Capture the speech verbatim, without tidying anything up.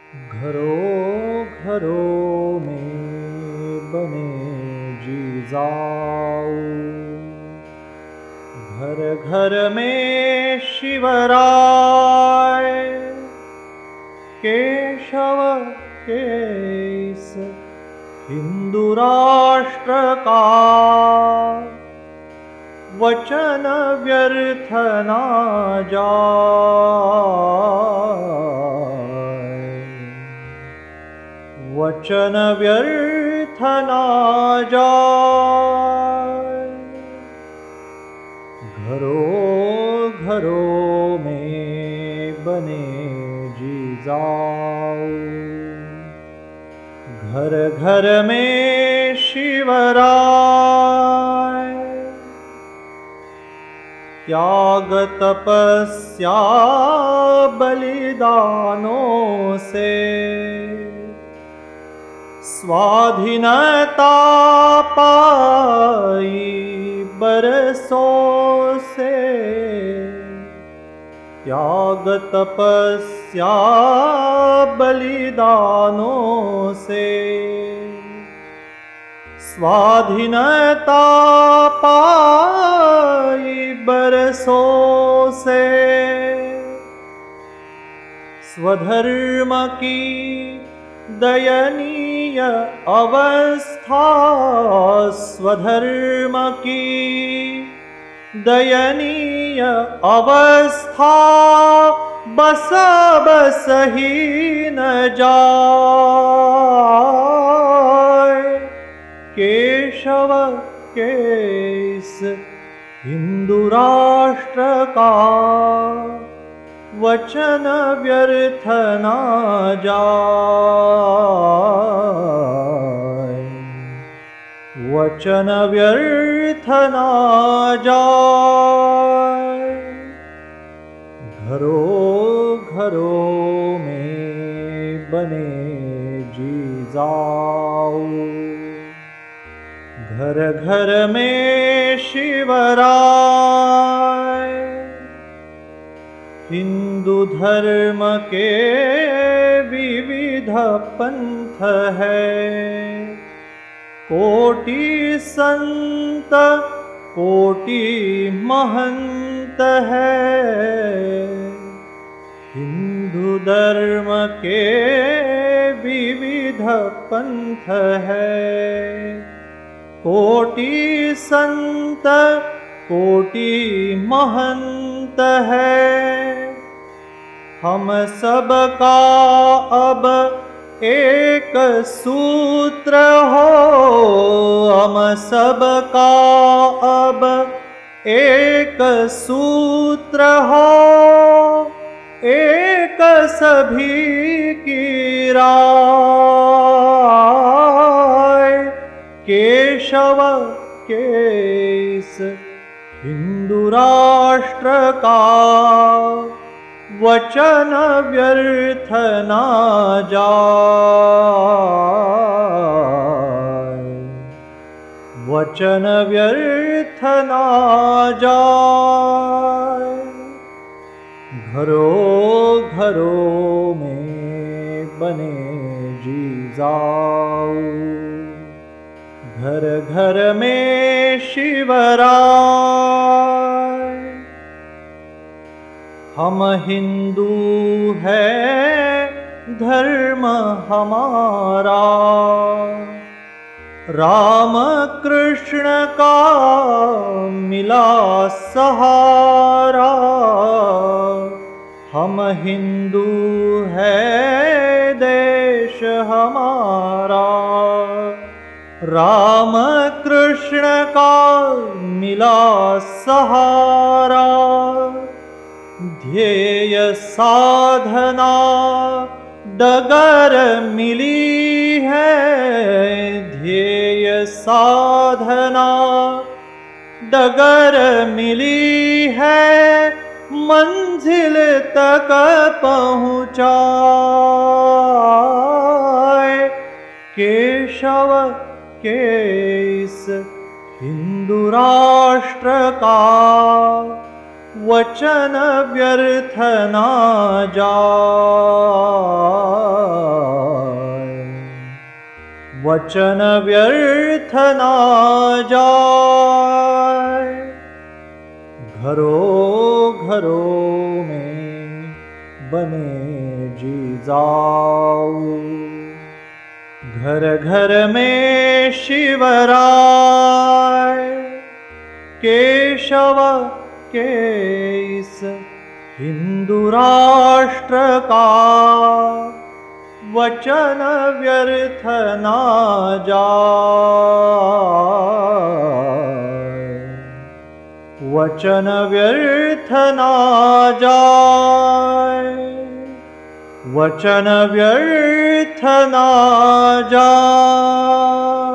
घरों घरों में बने जीजाऊ, घर घर में शिवराय, केशव के इस हिंदू राष्ट्र का वचन व्यर्थ ना जाए, वचन व्यर्थ ना जाए। घरों घरों में बने जीजाऊ, घर घर में शिवराय, त्याग तपस्या बलिदानों से स्वाधीनता पाई बरसों से, त्याग तपस्या बलिदानों से स्वाधीनता पाई बरसों से। स्वधर्म की दयनीय अवस्था, स्वधर्म की दयनीय अवस्था बस बस ही न जाए, केशव के इस हिंदू राष्ट्र का वचन व्यर्थ ना जाए, वचन व्यर्थ ना जाए। घरों घरों में बने जीजाऊ, घर घर में शिवराय, हिंदू धर्म के विविध पंथ है, कोटि संत कोटि महंत है। हिंदू धर्म के विविध पंथ है, कोटि संत कोटि महंत है। हम सब का अब एक सूत्र हो, हम सब का अब एक सूत्र हो, एक सभी की राय, केशव के इस हिंदू राष्ट्र का वचन व्यर्थ ना जाए, वचन व्यर्थ ना जाए। घरों घरों में बने जीजाऊ, घर घर में शिवराय, हम हिंदू हैं धर्म हमारा, राम कृष्ण का मिला सहारा। हम हिंदू हैं देश हमारा, राम कृष्ण का मिला सहारा। ध्येय साधना डगर मिली है, ध्येय साधना डगर मिली है, मंजिल तक पहुँचाए, केशव के इस हिंदू राष्ट्र का वचन व्यर्थ ना जाए, वचन व्यर्थ ना जाए। घरों घरों में बने जी जाओ, घर घर में शिवराय। केशव के इस हिंदू राष्ट्र का वचन व्यर्थ ना जाए। वचन व्यर्थ ना जाए। वचन व्यर्थ ना जाए।